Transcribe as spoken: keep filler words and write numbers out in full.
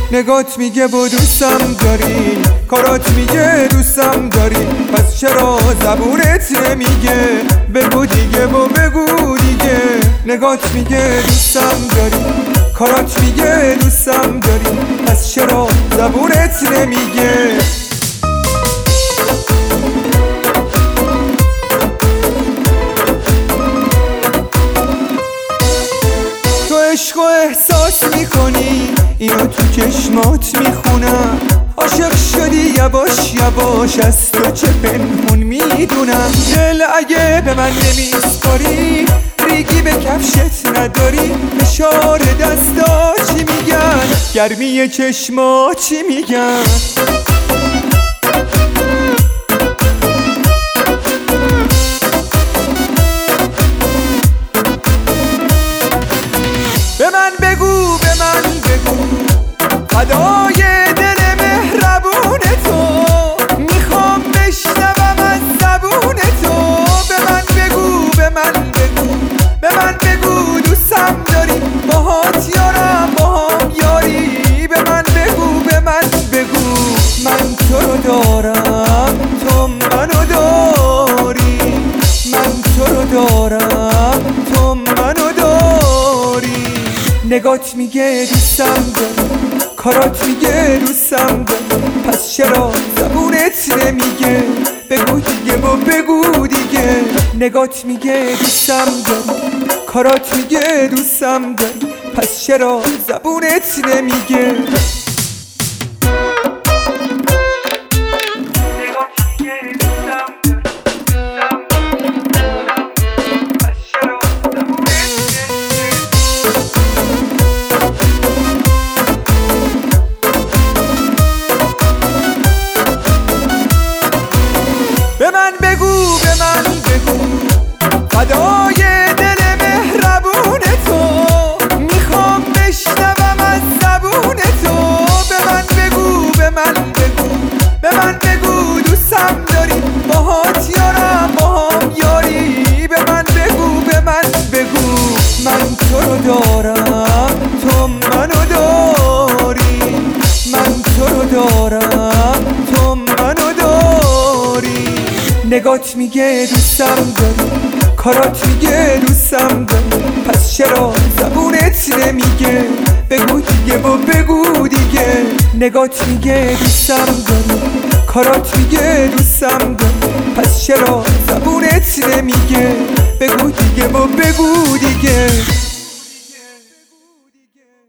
نگات میگه با دوستم داری، کارات میگه دوستم داری، پس چرا زبونت نمیگه بگو دیگه و بگو دیگه. نگات میگه دوستم داری، کارات میگه دوستم داری، پس چرا زبونت نمیگه. تو عشق و احساس میکنی، اینو تو چشمات میخونم. عاشق شدی یواش یواش، از تو چه پنهون میدونم. دل اگه به من نمیسپاری، ریگی به کفشت نداری. فشار دستا چی میگن، گرمی چشما چی میگن. به من بگو به من بگو فدای دل مهربون تو، میخوام بشنوم از زبون تو. به من بگو به من بگو به من بگو دوستم داری، باهات یارم باهام یاری. به من بگو به من بگو من تو رو دارم تو منو داری، من تو رو دارم تو منو داری. نگات میگه دوستم داری، کارات میگه دوستم داری، پس چرا زبونت نمیگه بگو دیگه و بگو دیگه. نگات میگه دوستم داری، کارات میگه دوستم داری، پس چرا زبونت نمیگه. به من بگو به من بگو فدای دل مهربون تو، میخوام بشنوم از زبون تو. به من بگو به من بگو به من بگو دوستم داری، باهات یارم باهام یاری. به من بگو به من بگو من تو رو دارم تو منو داری، من تو رو دارم تو منو داری. نگات میگه دوستم داری، کارات میگه دوستم داری، پس چرا زبونت نمیگه بگو دیگه و بگو دیگه. نگات میگه دوستم داری، کارات میگه دوستم داری، پس چرا زبونت نمیگه بگو دیگه و بگو دیگه.